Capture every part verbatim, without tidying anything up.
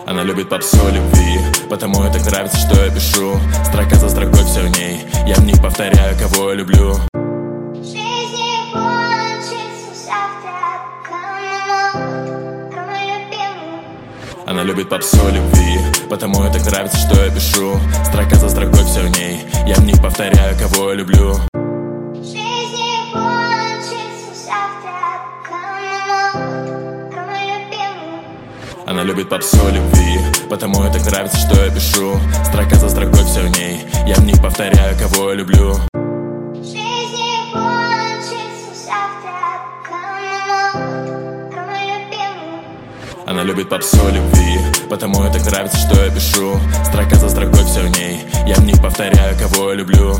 Она любит попсу любви, потому и так нравится, что я пишу. Строка за строкой все в ней, я в них повторяю, кого я люблю. Она любит попсу любви, потому и так нравится, что я пишу. Строка за строкой все в ней, я в них повторяю, кого я люблю. Она любит попсу любви, потому и так нравится, что я пишу. Строка за строкой все в ней, я в них повторяю, кого я люблю. Она любит попсу любви, потому и так нравится, что я пишу. Строка за строкой все в ней, я в них повторяю, кого я люблю.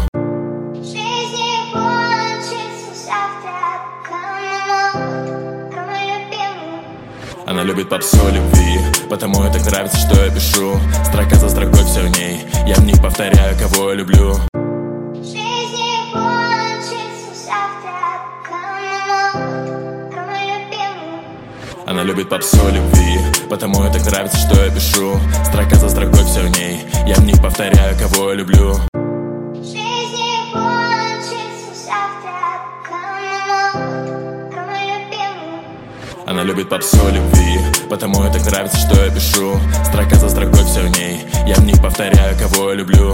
Она любит попсу любви, потому и так нравится, что я пишу. Строка за строкой все в ней, я в них повторяю, кого я люблю. Она любит попсу любви, потому и так нравится, что я пишу. Строка за строкой все в ней, я в них повторяю, кого я люблю. Она любит попсу любви, потому и так нравится, что я пишу. Строка за строкой все в ней, я в них повторяю, кого я люблю.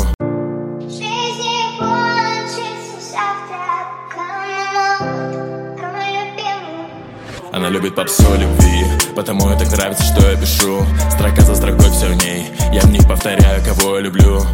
Она любит попсу любви, потому и так нравится, что я пишу. Строка за строкой все в ней, я в них повторяю, кого я люблю.